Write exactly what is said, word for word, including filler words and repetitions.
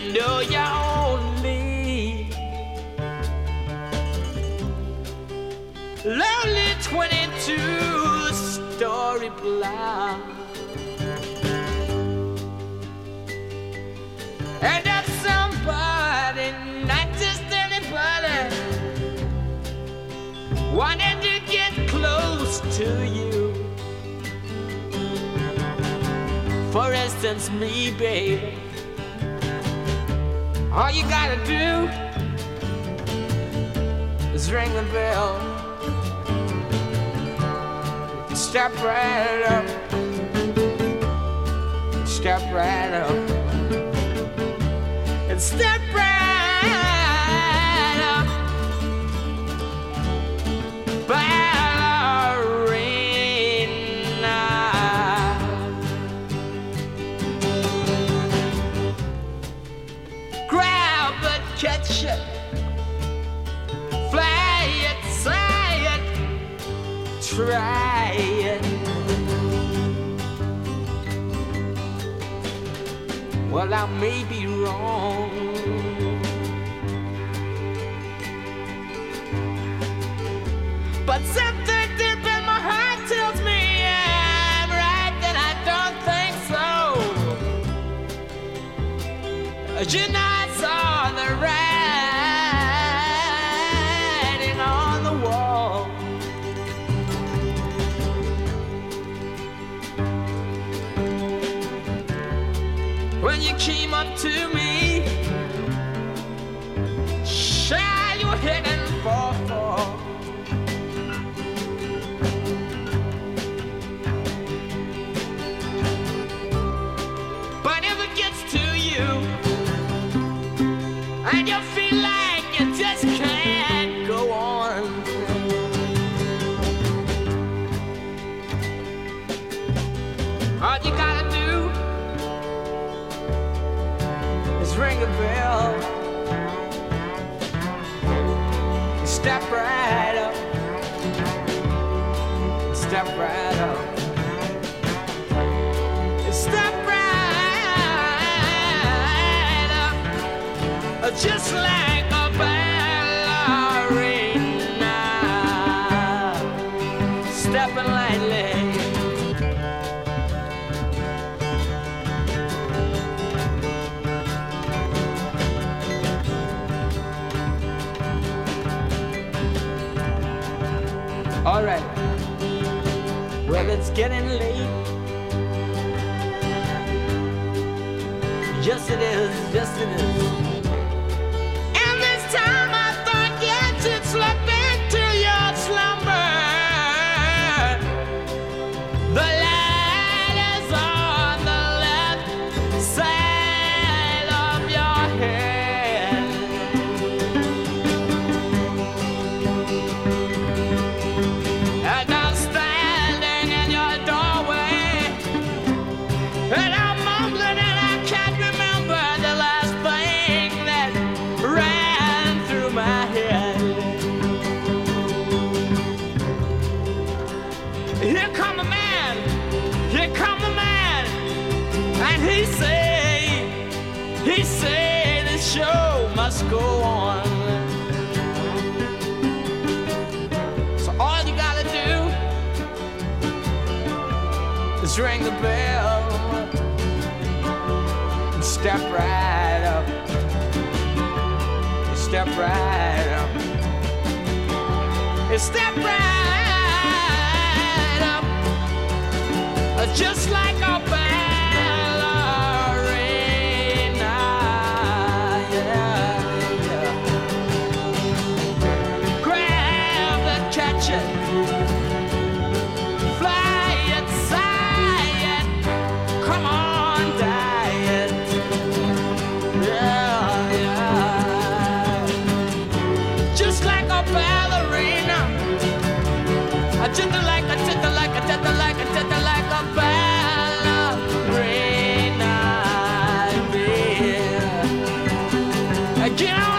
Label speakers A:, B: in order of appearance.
A: know you're only lonely twenty-two story block. And that somebody, not just anybody, wanted to get close to you. For instance, me, baby. All you gotta do is ring the bell. Step right up. Step right up. And step right up. Ballerina. Grab it, catch it. Fly it, say it. Try it. Well, I may be wrong, but something deep in my heart tells me I'm right, that I don't think so. You know, I saw the writing on the wall. When you came up to me, shy you were heading for fall. But if it gets to you and you feel like you just can't go on, all you gotta do ring a bell. Step right up. Step right up. Step right up. Just like a ballerina. Stepping lightly. All right. Well, it's getting late. Yes, it is. Yes, it is. And this time I thought you should slip into your slumber. The light is on the left side of your head. And I'm standing in your doorway, and I'm mumbling, and I can't remember the last thing that ran through my head. Here come a man, here come a man, and he say, he say the show must go on. So all you gotta do is ring the bell and step right up. You step right up. You step right up. Just like a ballerina. Yeah, yeah. Grab it, catch it. Fly it, sigh it. Come on, die it. Yeah, yeah. Just like a ballerina. A jitter like a jitter like a jitter like a jitter like a ballerina. Yeah. Get on.